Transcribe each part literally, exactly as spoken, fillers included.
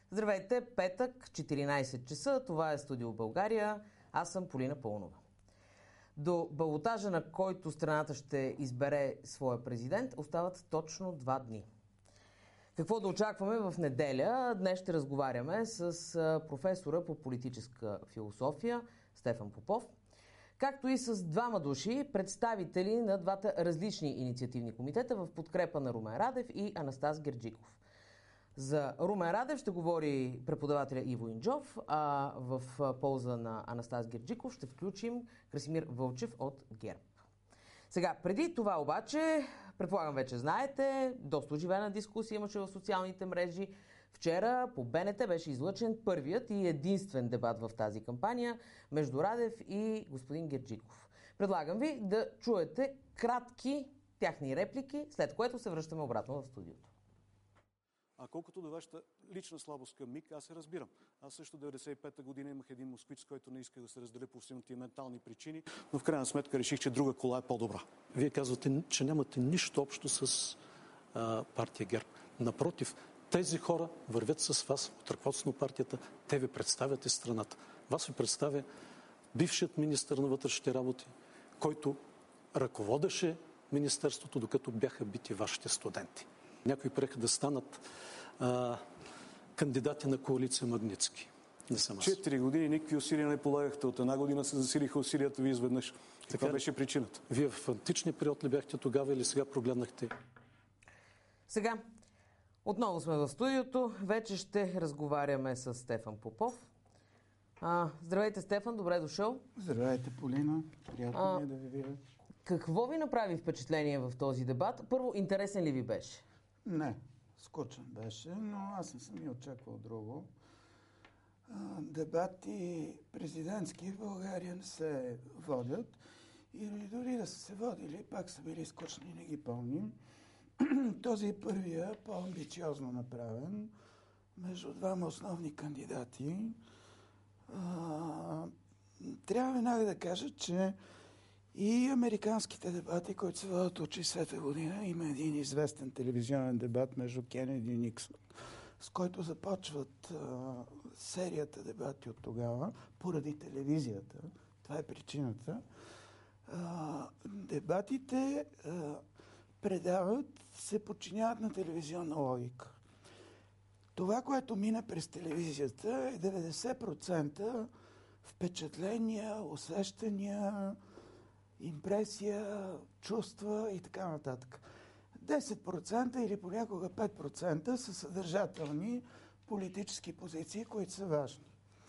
Здравейте, петък, четиринайсет часа, това е Студио България, аз съм Полина Пълнова. До балотажа, на който страната ще избере своя президент, остават точно два дни. Какво да очакваме в неделя? Днес ще разговаряме с професора по политическа философия Стефан Попов, както и с двама души, представители на двата различни инициативни комитета в подкрепа на Румен Радев и Анастас Герджиков. За Румен Радев ще говори преподавателя Иво Инджов, а в полза на Анастас Герджиков ще включим Красимир Вълчев от ГЕРБ. Сега, преди това обаче, предполагам вече знаете, доста оживена дискусия имаше в социалните мрежи. Вчера по Б Н Т беше излъчен първият и единствен дебат в тази кампания между Радев и господин Герджиков. Предлагам ви да чуете кратки тяхни реплики, след което се връщаме обратно в студиото. А колкото до вашата лична слабост към МИГ, аз се разбирам. Аз също деветдесет и пета година имах един москвич, с който не исках да се разделя по сентиментални причини, но в крайна сметка реших, че друга кола е по-добра. Вие казвате, че нямате нищо общо с а, партия ГЕРБ. Напротив, тези хора вървят с вас от ръководството на партията, те ви представят и страната. Вас ви представя бившият министър на вътрешните работи, който ръководеше министерството, докато бяха бити вашите студенти. Някои приеха да станат а, кандидати на коалиция Магнитски. Не съм аз. Четири години никакви усилия не полагахте. От една година се засилиха усилията ви изведнъж. Каква така беше причината? Вие в античния период ли бяхте тогава или сега прогледнахте? Сега, отново сме в студиото. Вече ще разговаряме с Стефан Попов. А, здравейте, Стефан, добре дошъл. Здравейте, Полина. Приятно а, е да ви видя. Какво ви направи впечатление в този дебат? Първо, интересен ли ви беше? Не, скучен беше, но аз не съм и очаквал друго. А, дебати президентски в България не се водят и дори да са се водили, пак са били скучни, не ги помним. Този е първия, по-амбициозно направен, между двама основни кандидати. А, трябва веднага да кажа, че и американските дебати, които се водят от шейсета година, има един известен телевизионен дебат между Кенеди и Никсън, с който започват а, серията дебати от тогава, поради телевизията. Това е причината. А, дебатите а, предават, се подчиняват на телевизионна логика. Това, което мина през телевизията, е деветдесет процента впечатления, усещания, импресия, чувства и така нататък. десет процента или понякога пет процента са съдържателни политически позиции, които са важни.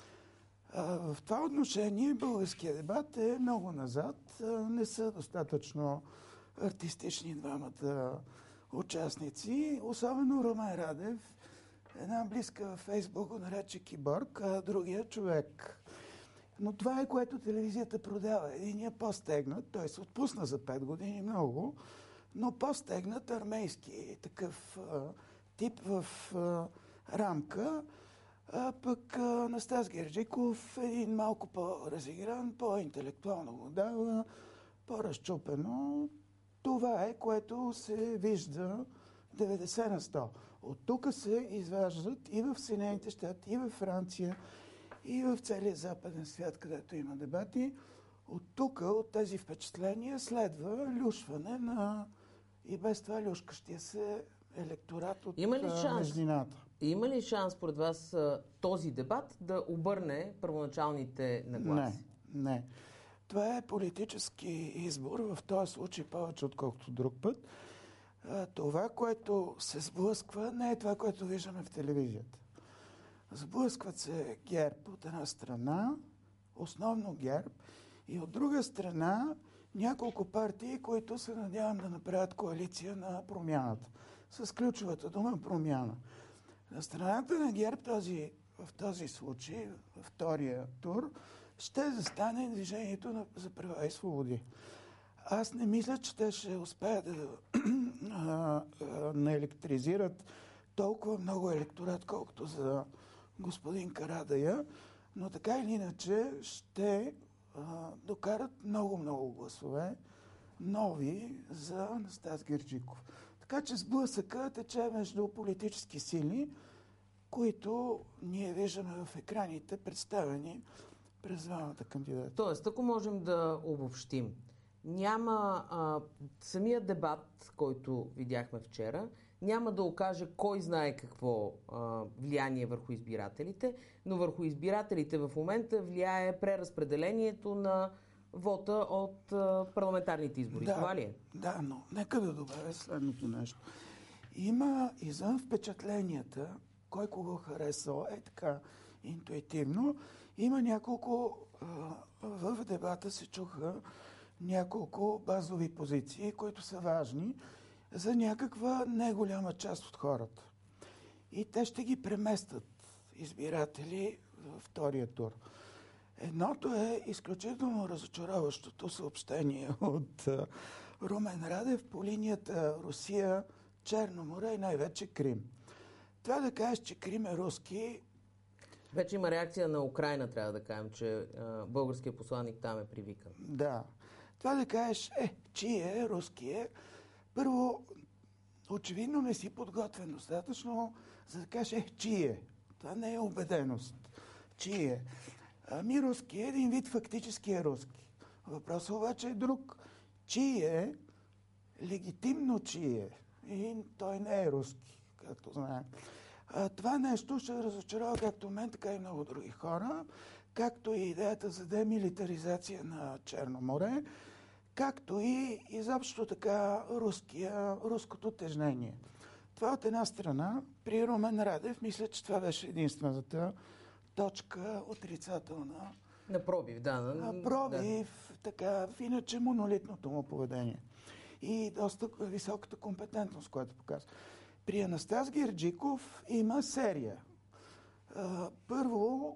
В това отношение българския дебат е много назад. Не са достатъчно артистични двамата участници. Особено Румен Радев, една близка във Фейсбук го нарече киборг, а другия човек. Но това е, което телевизията продава. Единият по-стегнат, той се отпусна за пет години много, но по-стегнат армейски такъв а, тип в а, рамка, а пък а, Анастас Герджиков един малко по-разигран, по-интелектуално го дава, по-разчупено. Това е, което се вижда деветдесет на сто. От тук се изваждат и в Съединените щати, и в Франция, и в целия западен свят, където има дебати. От тук, от тези впечатления, следва люшване на и без това люшкащия се електорат от има ли шанс, междината. Има ли шанс, според вас, този дебат да обърне първоначалните нагласи? Не, не. Това е политически избор, в този случай повече отколкото друг път. Това, което се сблъсква, не е това, което виждаме в телевизията. Сблъскват се ГЕРБ от една страна, основно ГЕРБ, и от друга страна няколко партии, които се надявам да направят коалиция на промяната. С ключовата дума промяна. На страната на ГЕРБ този, в този случай, във втория тур, ще застане движението на, за права и свободи. Аз не мисля, че те ще успеят да наелектризират толкова много електорат, колкото за господин Карадайъ, но така или иначе ще а, докарат много-много гласове нови за Анастас Герджиков. Така че сблъсъка тече между политически сили които ние виждаме в екраните, представени през двамата кандидати. Тоест, ако можем да обобщим, няма а, самия дебат, който видяхме вчера, няма да окаже кой знае какво а, влияние върху избирателите, но върху избирателите в момента влияе преразпределението на вота от а, парламентарните избори. Да, това ли е? Да, но нека да добавя следното нещо. Има извън впечатленията, кой кого харесал, е така интуитивно, има няколко, а, в дебата се чуха няколко базови позиции, които са важни за някаква неголяма част от хората. И те ще ги преместят избиратели във втория тур. Едното е изключително разочароващото съобщение от Румен Радев по линията Русия, Черно море и най-вече Крим. Това да кажеш, че Крим е руски... Вече има реакция на Украйна, трябва да кажем, че а, българският посланник там е привикан. Да. Това да кажеш, е, чи е, руски е. Първо, очевидно не си подготвен достатъчно, за да кажеш, е, чи е. Това не е убеденост. Чи е. Ами руски е един вид фактически е руски. Въпросът обаче е друг. Чи е, легитимно чи е. И той не е руски, както знаем. А, това нещо ще разочарова както мен, така и много други хора, както и идеята за демилитаризация на Черно море, както и изобщо така руския, руското тежнение. Това от една страна. При Румен Радев мисля, че това беше единствената точка отрицателна. На пробив, да. На... Пробив, да. Така, в иначе монолитното му поведение. И доста високата компетентност, която показва. При Анастас Герджиков има серия. Първо,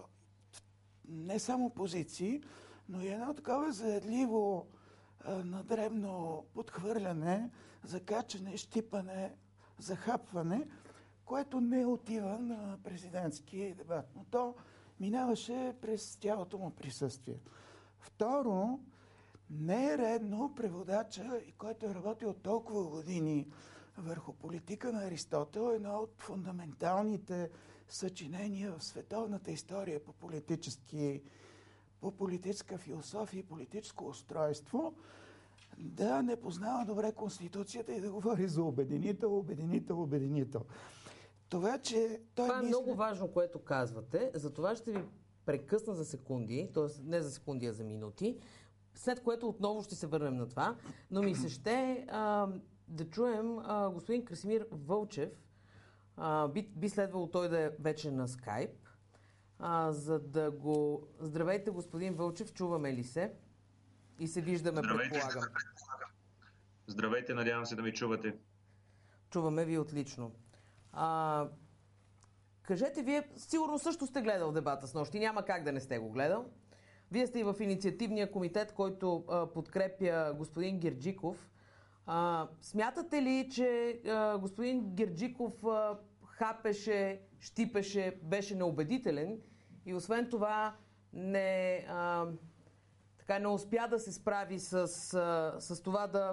не само позиции, но и едно такова заедливо надребно подхвърляне, закачане, щипане, захапване, което не отива на президентски дебат. Но то минаваше през цялото му присъствие. Второ, не е редно преводача, който е работил толкова години върху политика на Аристотел, едно от фундаменталните съчинения в световната история по, политически, по политическа философия и политическо устройство, да не познава добре Конституцията и да говори за обединител, обединител, обединител. Това, че той Това е мисля... много важно, което казвате. За това ще ви прекъсна за секунди, т.е. не за секунди, а за минути, след което отново ще се върнем на това. Но ми се ще а, да чуем а, господин Красимир Вълчев. А, би, би следвало той да е вече на скайп, а, за да го... Здравейте, господин Вълчев, чуваме ли се? И се виждаме, Здравейте. предполагам. Здравейте, надявам се да ми чувате. Чуваме ви отлично. А, кажете, вие сигурно също сте гледал дебата с нощи, няма как да не сте го гледал. Вие сте и в инициативния комитет, който а, подкрепя господин Герджиков. А, смятате ли, че а, господин Герджиков а, хапеше, щипеше, беше неубедителен и освен това не, а, така не успя да се справи с, а, с това да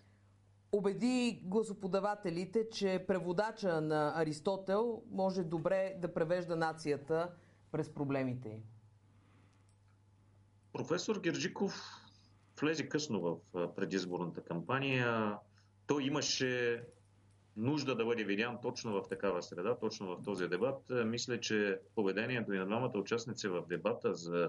убеди гласоподавателите, че преводача на Аристотел може добре да превежда нацията през проблемите й? Професор Герджиков влезе късно в предизборната кампания. Той имаше нужда да бъде видян точно в такава среда, точно в този дебат. Мисля, че поведението и на двамата участници в дебата за,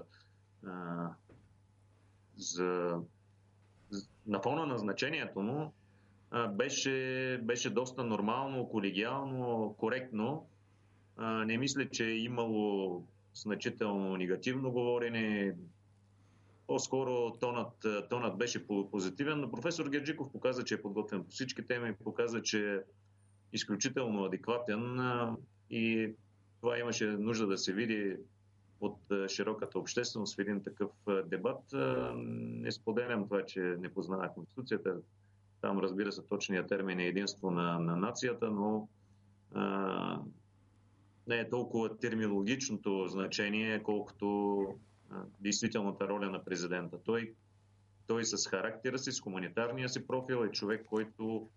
за на фона на значението му беше, беше доста нормално, колегиално, коректно. Не мисля, че е имало значително негативно говорене. По-скоро тонът, тонът беше позитивен, но професор Герджиков показа, че е подготвен по всички теми, показа, че е изключително адекватен и това имаше нужда да се види от широката общественост в един такъв дебат. Не споделям това, че не познава Конституцията. Там, разбира се, точният термин е единство на, на нацията, но а, не е толкова терминологичното значение, колкото а, действителната роля на президента. Той, той с характера си, с хуманитарния си профил е човек, който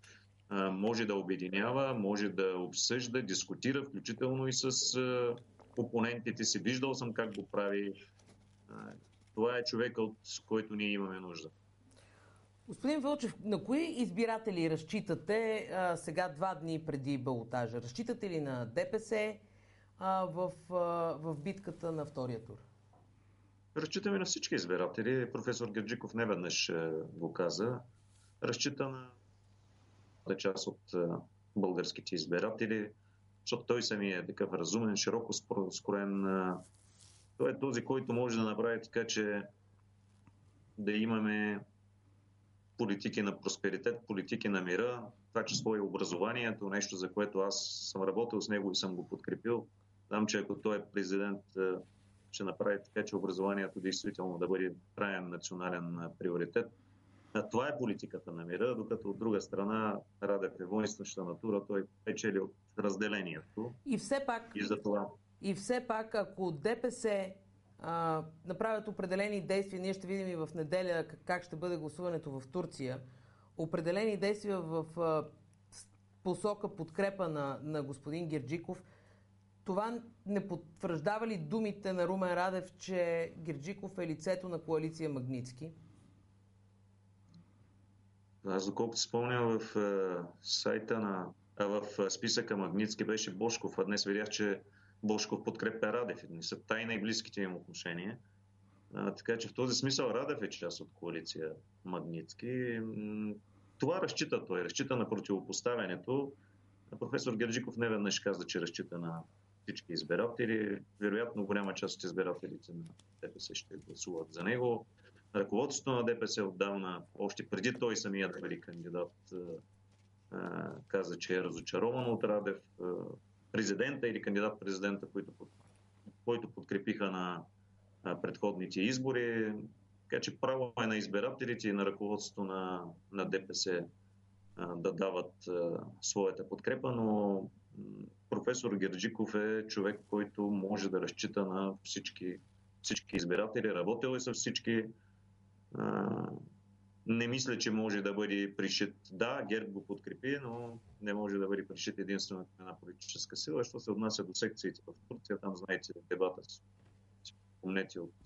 може да обединява, може да обсъжда, дискутира, включително и с опонентите си. Виждал съм как го прави. Това е човека, от който ние имаме нужда. Господин Вълчев, на кои избиратели разчитате а, сега два дни преди балотажа? Разчитате ли на ДПС а, в, а, в битката на втория тур? Разчитаме на всички избиратели. Професор Герджиков неведнъж го каза. Разчита на част от българските избиратели, защото той самия е такъв разумен, широко скроен. Той е този, който може да направи така, че да имаме политики на просперитет, политики на мира, това число и образованието, нещо, за което аз съм работил с него и съм го подкрепил. Знам, че ако той е президент, ще направи така, че образованието действително да бъде траен национален приоритет. Това е политиката на мира, докато от друга страна Радев е воинстваща натура, той печели от разделението. И все пак, и, за това... и все пак ако ДПС а, направят определени действия, ние ще видим и в неделя как ще бъде гласуването в Турция, определени действия в а, посока подкрепа на, на господин Герджиков, това не потвърждава ли думите на Румен Радев, че Герджиков е лицето на коалиция Магнитски? Аз доколкото спомням, в е, сайта на... А в списъка Магнитски беше Божков, а днес видях, че Божков подкрепя Радев. Не са тайна и близките им отношения. А, така че в този смисъл Радев е част от коалиция Магнитски. Това разчита той. Разчита на противопоставянето. Професор Герджиков неведнъж каза, че разчита на всички избиратели. Вероятно голяма част от избирателите на ДПС ще гласуват за него. Ръководството на ДПС отдавна, още преди той самия да бъде кандидат, каза, че е разочарован от Радев. Президента или кандидат-президента, който, който подкрепиха на предходните избори. Така че право е на избирателите и на ръководството на, на ДПС да дават своята подкрепа, но професор Герджиков е човек, който може да разчита на всички, всички избиратели. Работил е с всички. Не мисля, че може да бъде пришит. Да, ГЕРБ го подкрепи, но не може да бъде пришит единствено една политическа сила. Що се отнася до секциите в Турция, там знаете дебата си. Спомнете от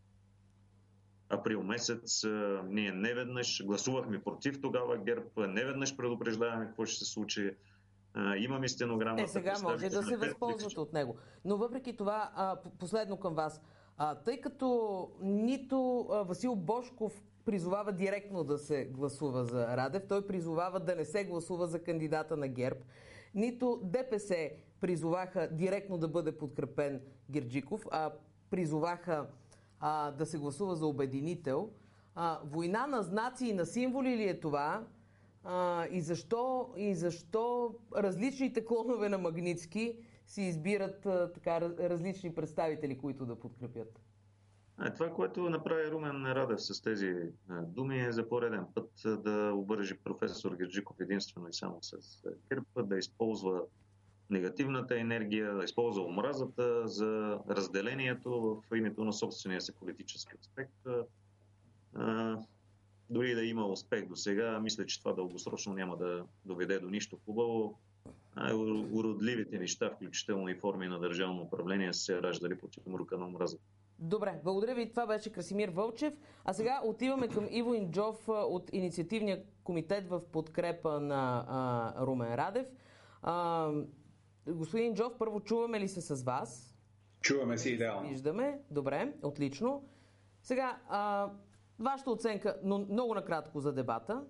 април месец. Ние неведнъж гласувахме против тогава ГЕРБ, неведнъж предупреждаваме какво ще се случи. Имаме стенограмата. Е, сега може да се възползват от него. Но въпреки това, последно към вас. Тъй като нито Васил Божков призовава директно да се гласува за Радев, той призовава да не се гласува за кандидата на ГЕРБ, нито ДПС призоваха директно да бъде подкрепен Герджиков, а призоваха а, да се гласува за обединител. А, война на знаци и на символи ли е това? А, и, защо, и защо различните клонове на Магнитски си избират а, така различни представители, които да подкрепят? А, това, което направи Румен Радев с тези а, думи, е за пореден път да обържи професор Герджиков единствено и само с ГЕРБ, да използва негативната енергия, да използва омразата за разделението в името на собствения си политически аспект. А, дори да има успех до сега, мисля, че това дългосрочно няма да доведе до нищо хубаво. А, уродливите неща, включително и форми на държавно управление, са се раждали под мрука на омразата. Добре, благодаря ви. Това беше Красимир Вълчев. А сега отиваме към Иво Инджов от Инициативния комитет в подкрепа на а, Румен Радев. А, господин Инджов, първо чуваме ли се с вас? Чуваме си идеално. Виждаме. Добре, отлично. Сега, а, вашата оценка, но много накратко за дебата.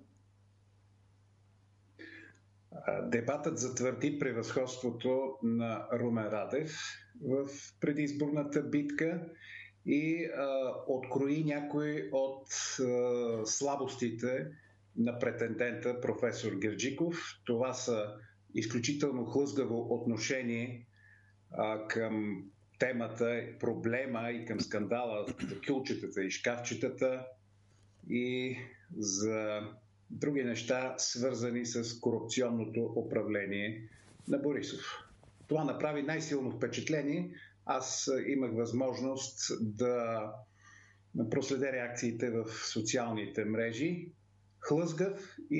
Дебатът затвърди превъзходството на Румен Радев в предизборната битка и а, открои някои от а, слабостите на претендента професор Герджиков. Това са изключително хлъзгаво отношение а, към темата, проблема и към скандала за кюлчетата и шкафчетата и за други неща, свързани с корупционното управление на Борисов. Това направи най-силно впечатление. Аз имах възможност да проследя реакциите в социалните мрежи. Хлъзгав и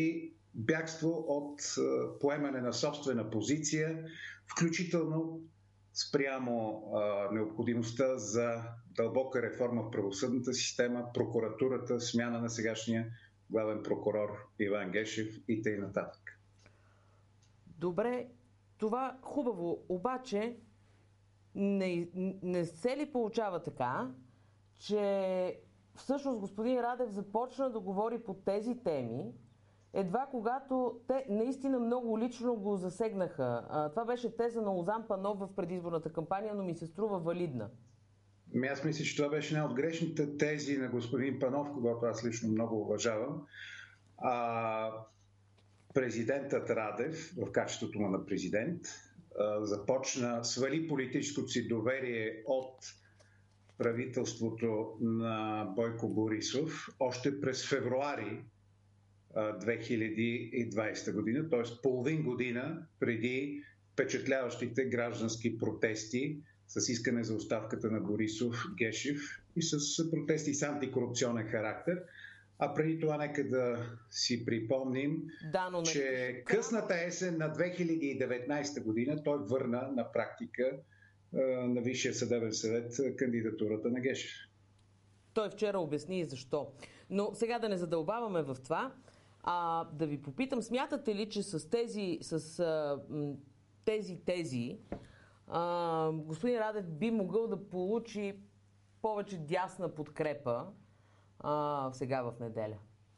бягство от поемане на собствена позиция, включително спрямо а, необходимостта за дълбока реформа в правосъдната система, прокуратурата, смяна на сегашния главен прокурор Иван Гешев и т.н. Добре, това хубаво, обаче не, не се ли получава така, че всъщност господин Радев започна да говори по тези теми, едва когато те наистина много лично го засегнаха. А, това беше теза на Лозан Панов в предизборната кампания, но ми се струва валидна. Ами аз мисля, че това беше една от грешните тези на господин Панов, когато аз лично много уважавам. А, президентът Радев, в качеството му на президент, а, започна, свали политическото си доверие от правителството на Бойко Борисов още през февруари две хиляди и двадесета година, т.е. половин година преди впечатляващите граждански протести с искане за оставката на Борисов, Гешев и с протести с антикорупционен характер. А преди това нека да си припомним, да, но че не... късната есен на две хиляди и деветнадесета година той върна на практика на Висшия съдебен съвет кандидатурата на Гешев. Той вчера обясни и защо. Но сега да не задълбаваме в това, а да ви попитам, смятате ли, че с тези, с, а, тези тези а, господин Радев би могъл да получи повече дясна подкрепа а, сега в неделя?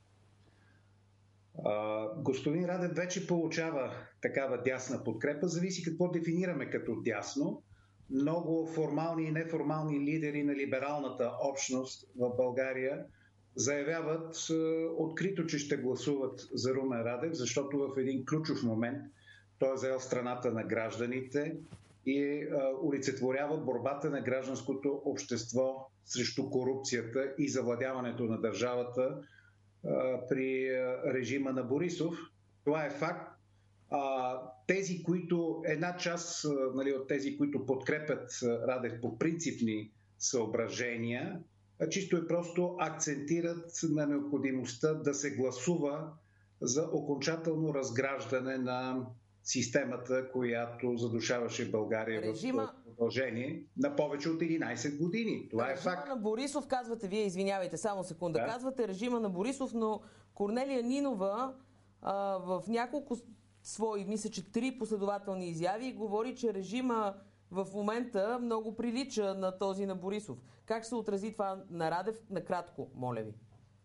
А, господин Радев вече получава такава дясна подкрепа. Зависи какво дефинираме като дясно. Много формални и неформални лидери на либералната общност в България заявяват е, открито, че ще гласуват за Румен Радев, защото в един ключов момент той е заел страната на гражданите и е, олицетворява борбата на гражданското общество срещу корупцията и завладяването на държавата е, при режима на Борисов. Това е факт. А, тези, които, една част нали, от тези, които подкрепят Радев по принципни съображения, чисто и просто акцентират на необходимостта да се гласува за окончателно разграждане на системата, която задушаваше България режима... в продължение на повече от единадесет години. Това режима е факт. На Борисов, казвате вие, извинявайте, само секунда, да. казвате режима на Борисов, но Корнелия Нинова а, в няколко свои, мисля, че три последователни изяви говори, че режима в момента много прилича на този на Борисов. Как се отрази това на Радев? Накратко, моля ви.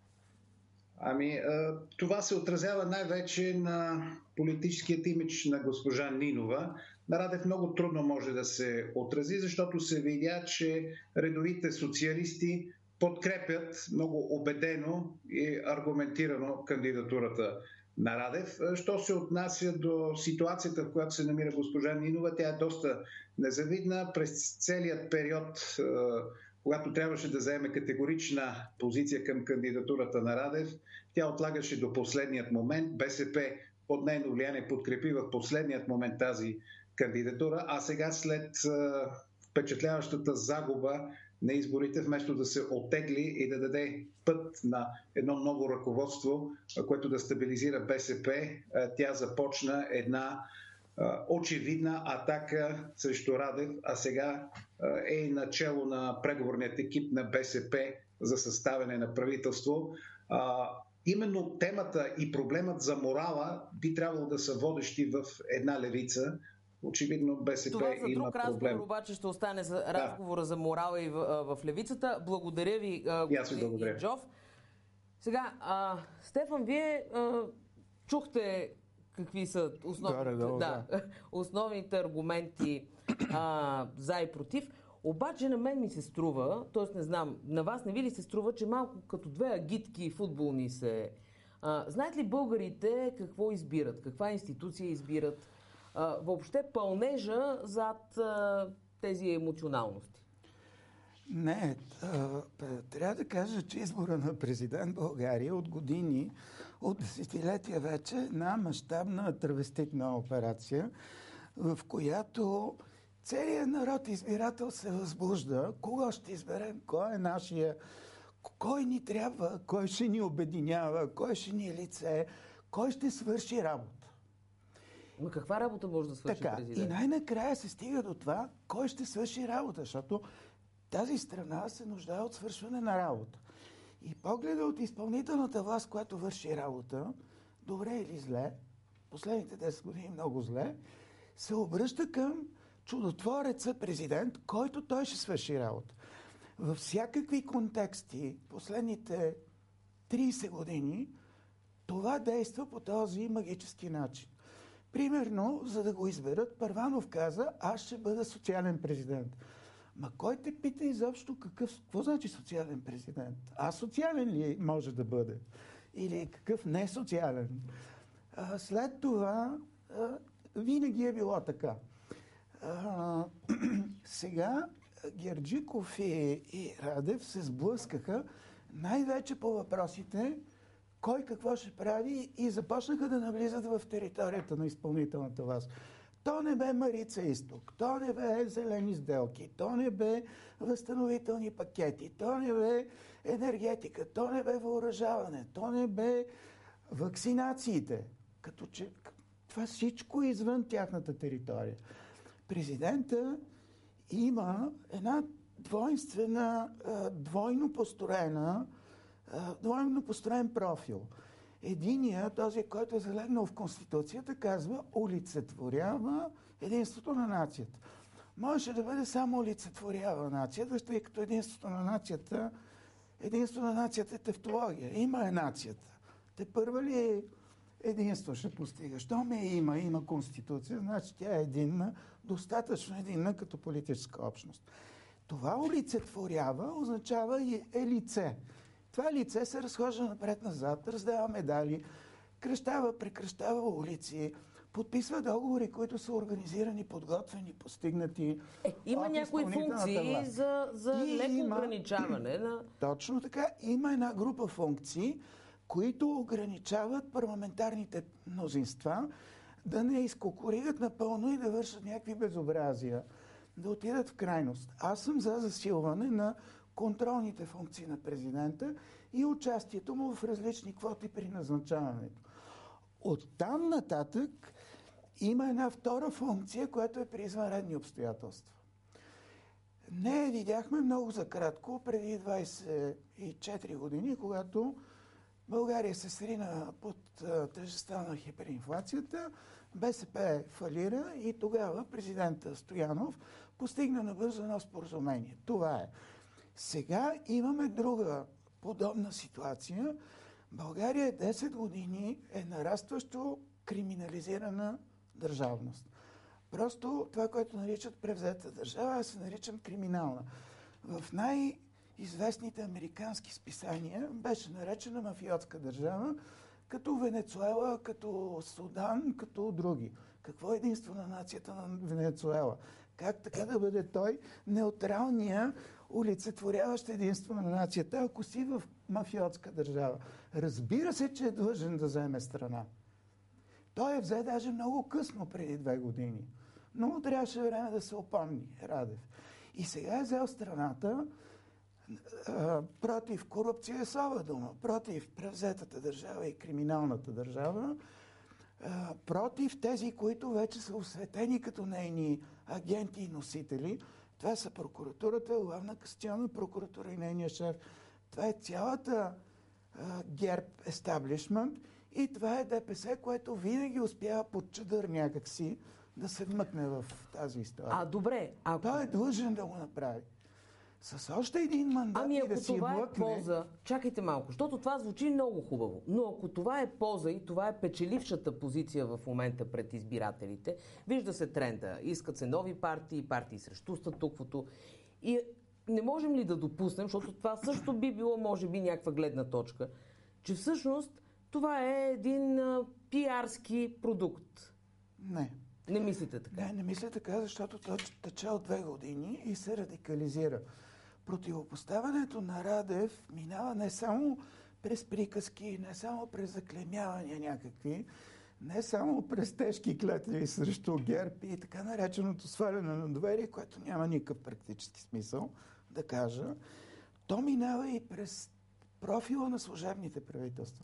Ами, това се отразява най-вече на политическият имидж на госпожа Нинова. На Радев много трудно може да се отрази, защото се видя, че редовите социалисти подкрепят много убедено и аргументирано кандидатурата на Радев. Що се отнася до ситуацията, в която се намира госпожа Нинова, тя е доста незавидна. През целият период, когато трябваше да заеме категорична позиция към кандидатурата на Радев, тя отлагаше до последният момент. БСП под нейно влияние подкрепи в последният момент тази кандидатура, а сега след впечатляващата загуба на изборите, вместо да се оттегли и да даде път на едно ново ръководство, което да стабилизира БСП, тя започна една очевидна атака срещу Радев, а сега е начело на преговорният екип на БСП за съставяне на правителство. Именно темата и проблемът за морала би трябвало да са водещи в една левица. Очевидно БСП това за има друг проблем. разговор обаче ще остане за разговора да. за морала и в, в левицата. Благодаря ви, господин Инджов. Сега, а, Стефан, вие а, чухте какви са основните, да, да, да. основните аргументи а, за и против. Обаче на мен ми се струва, т.е. не знам, на вас не ви ли се струва, че малко като две агитки футболни се... А, знаят ли българите какво избират? Каква институция избират? А, въобще пълнежа зад а, тези емоционалности? Не, тъ, трябва да кажа, че избора на президент България от години, от десетилетия вече, една мащабна травеститна операция, в която целият народ избирател се възбужда. Кого ще изберем? Кой е нашия? Кой ни трябва? Кой ще ни обединява? Кой ще ни е лице? кой ще свърши работа. Но каква работа може да свърши така, президент? И най-накрая се стига до това, кой ще свърши работа, защото тази страна се нуждае от свършване на работа. И погледа от изпълнителната власт, която върши работа, добре или зле, последните десет години много зле, се обръща към чудотвореца президент, който той ще свърши работа. Във всякакви контексти, последните трийсет години, това действа по този магически начин. Примерно, за да го изберат, Първанов каза, аз ще бъда социален президент. Ма кой те пита изобщо какъв, какво значи социален президент? А социален ли може да бъде? Или какъв не социален? А, след това а, винаги е било така. А, сега Герджиков и, и Радев се сблъскаха най-вече по въпросите кой какво ще прави и започнаха да навлизат в територията на изпълнителната власт. То не бе Марица Изток, то не бе зелени сделки, то не бе възстановителни пакети, то не бе енергетика, то не бе въоръжаване, то не бе вакцинациите. Като че това всичко е извън тяхната територия. Президента има една двойствена, двойно построена, двойно построен профил. Единият, този, който е залегнал в Конституцията, казва олицетворява единството на нацията. Можеше да бъде само олицетворява нацията, тъй като единството на нацията, единството на нацията е тавтология. Има е нацията. Те първа ли единство ще постига? Щом е има, има Конституция, значи тя е единна, достатъчно единна като политическа общност. Това олицетворява означава и е лице. Това лице се разхожда напред-назад, раздава медали, кръщава, прекръщава улици, подписва договори, които са организирани, подготвени, постигнати. Е, има някои функции за, за леко има, ограничаване на... Точно така. Има една група функции, които ограничават парламентарните мнозинства да не изкокоригат напълно и да вършат някакви безобразия, да отидат в крайност. Аз съм за засилване на контролните функции на президента и участието му в различни квоти при назначаването. От там нататък има една втора функция, която е при извънредни обстоятелства. Не видяхме много за кратко преди двайсет и четири години, когато България се срина под тежестта на хиперинфлацията, БСП фалира и тогава президента Стоянов постигна набързо едно споразумение. Това е. Сега имаме друга подобна ситуация. България десет години е нарастващо криминализирана държавност. Просто това, което наричат превзета държава, аз се наричам криминална. В най-известните американски списания беше наречена мафиотска държава, като Венецуела, като Судан, като други. Какво е единство на нацията на Венецуела? Как така да бъде той неутралния, олицетворяващ единство на нацията, ако си в мафиотска държава? Разбира се, че е длъжен да вземе страна. Той я взе даже много късно, преди две години. Но трябваше време да се опомни, Радев. И сега е взел страната а, против корупция е слаба дума, против превзетата държава и криминалната държава, а, против тези, които вече са осветени като нейни агенти и носители. Това са прокуратурата, главна касационна прокуратура и нейния шеф. Това е цялата а, ГЕРБ естаблишмент и това е ДПС, което винаги успява под чадър някакси да се вмъкне в тази история. А, добре. Ако... Той е длъжен да го направи. С още един мандат ами, и да си това блъкне... е полза, чакайте малко, защото това звучи много хубаво, но ако това е полза и това е печелившата позиция в момента пред избирателите, вижда се тренда, искат се нови партии, партии срещу статуквото и не можем ли да допуснем, защото това също би било, може би, някаква гледна точка, че всъщност това е един а, пиарски продукт? Не. Не мислите така? Не, не мисля така, защото той тече от две години и се радикализира. Противопоставянето на Радев минава не само през приказки, не само през заклемявания някакви, не само през тежки клетви срещу ГЕРБ и така нареченото сваляне на доверие, което няма никакъв практически смисъл да кажа. То минава и през профила на служебните правителства.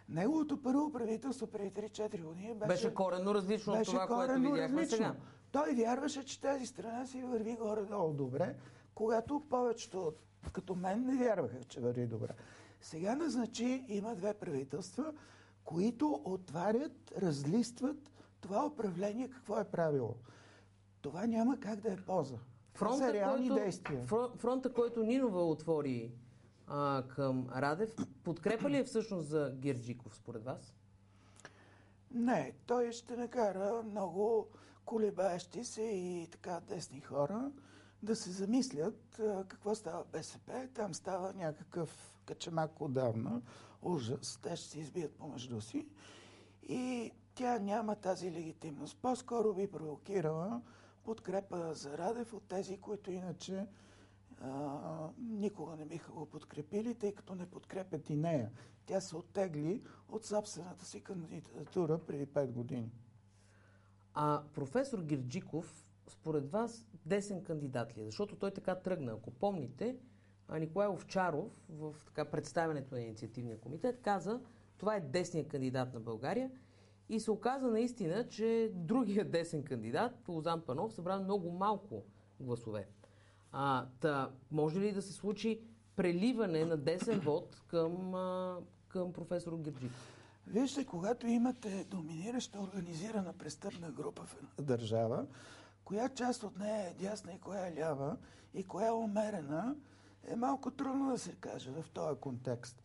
Неговото първо правителство преди три-четири години беше, беше коренно различно беше от това, което видяхме различно. сега. Той вярваше, че тази страна си върви горе-долу добре, когато повечето като мен не вярваха, че върви добре. Сега назначи, има две правителства, които отварят, разлистват това управление какво е правило. Това няма как да е полза. Това са реални който, действия. Фронта, който Нинова отвори а, към Радев, подкрепа ли е всъщност за Герджиков, според вас? Не, той ще накара много колебаещи се и така десни хора да се замислят а, какво става БСП. Там става някакъв качамак отдавна. Ужас. Те ще се избият помежду си. И тя няма тази легитимност. По-скоро би провокирала подкрепа за Радев от тези, които иначе а, никога не биха го подкрепили, тъй като не подкрепят и нея. Тя се оттегли от собствената си кандидатура преди пет години. А професор Герджиков, според вас, десен кандидат ли е? Защото той така тръгна. Ако помните, Николай Овчаров в така представянето на инициативния комитет каза, това е десният кандидат на България и се оказа наистина, че другият десен кандидат, Лозан Панов, събра много малко гласове. А, та, може ли да се случи преливане на десен вод към, а, към професор Герджиков? Вижте, когато имате доминираща организирана престъпна група в една държава, коя част от нея е дясна и коя е лява и коя е умерена, е малко трудно да се каже в този контекст.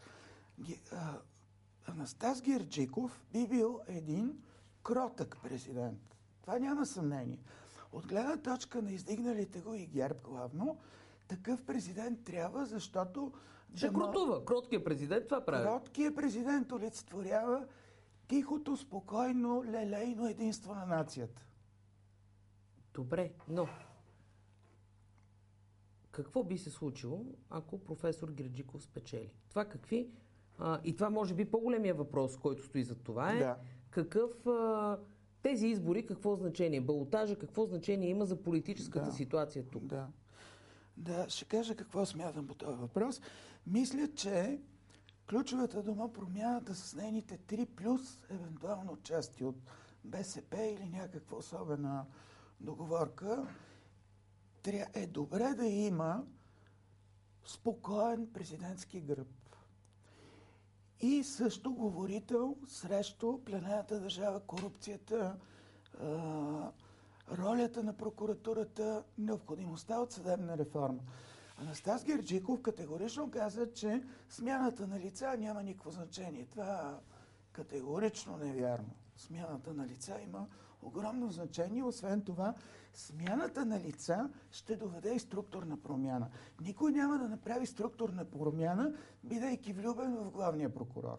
Анастас Герджиков би бил един кротък президент. Това няма съмнение. От гледна точка на издигналите го и ГЕРБ главно, такъв президент трябва, защото... Ще да кротува. Кроткият президент това прави. Кроткият президент олицетворява тихото, спокойно, лелейно единство на нацията. Добре, но какво би се случило, ако професор Герджиков спечели? Това какви... А, и това може би по-големия въпрос, който стои за това е Да. какъв... А, тези избори какво значение? Балотажа какво значение има за политическата Да. ситуация тук? Да. Да, ще кажа какво смятам по този въпрос. Мисля, че ключовата дума промяната с нейните три плюс, евентуално части от БСП или някаква особена договорка, е добре да има спокоен президентски гръб. И също говорител срещу пленената държава, корупцията, ролята на прокуратурата, необходимостта от съдебна реформа. Анастас Герджиков категорично каза, че смяната на лица няма никакво значение. Това категорично невярно. Смяната на лица има огромно значение. Освен това, смяната на лица ще доведе и структурна промяна. Никой няма да направи структурна промяна, бидейки влюбен в главния прокурор.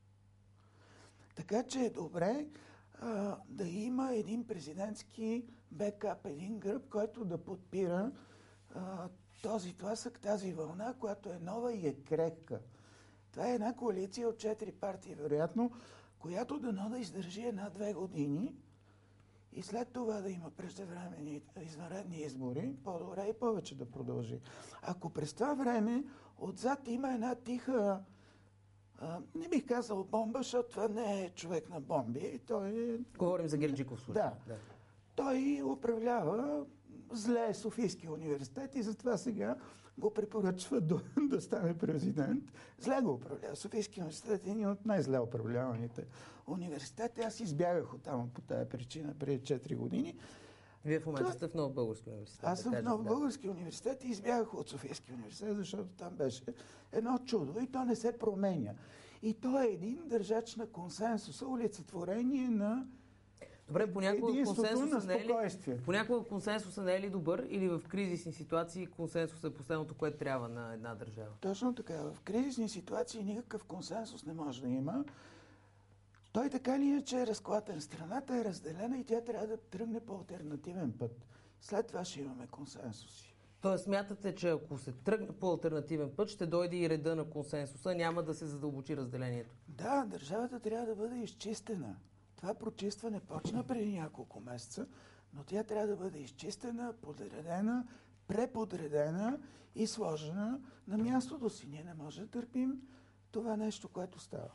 Така че е добре а, да има един президентски бекап, един гръб, който да подпира а, този тласък, тази вълна, която е нова и е крехка. Това е една коалиция от четири партии, вероятно, която дано да издържи една-две години и след това да има преждевременни извънредни избори, по-добре и повече да продължи. Ако през това време отзад има една тиха, а, не бих казал бомба, защото това не е човек на бомби. Той е... Говорим за Герджиков случай. Да. да. Той управлява зле Софийския университет и затова сега го препоръчва да, да стане президент. Зле го управлява. Софийския университет е един от най-зле управляваните университети. Аз избягах оттам по тази причина преди четири години. Вие в момента Той... сте в Нов български университет. Аз съм да в Нов да. български университет и избягах от Софийския университет, защото там беше едно чудо и то не се променя. И то е един държач на консенсуса, олицетворение на Добре, понякога консенсуса, не е ли, понякога консенсуса не е ли добър или в кризисни ситуации консенсусът е последното, което трябва на една държава? Точно така. В кризисни ситуации никакъв консенсус не може да има. Той така или иначе е разклатен. Страната е разделена и тя трябва да тръгне по алтернативен път. След това ще имаме консенсуси. Тоест смятате, че ако се тръгне по алтернативен път, ще дойде и реда на консенсуса, няма да се задълбочи разделението? Да, държавата трябва да бъде изчистена. Това прочистване почна преди няколко месеца, но тя трябва да бъде изчистена, подредена, преподредена и сложена на мястото си. Ние не можем да търпим това нещо, което става.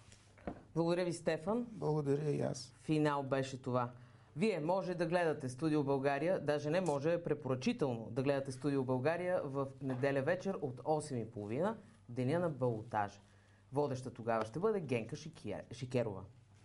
Благодаря ви, Стефан. Благодаря и аз. Финал беше това. Вие може да гледате Студио България, даже не може, е препоръчително да гледате Студио България в неделя вечер от осем и половина, деня на балотажа. Водеща тогава ще бъде Генка Шикерова.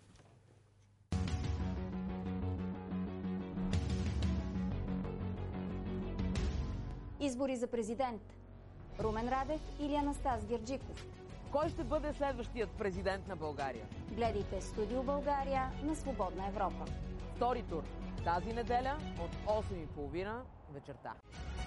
Избори за президент. Румен Радев или Анастас Герджиков? Кой ще бъде следващият президент на България? Гледайте Студио България на Свободна Европа. Втори тур тази неделя от осем и половина вечерта.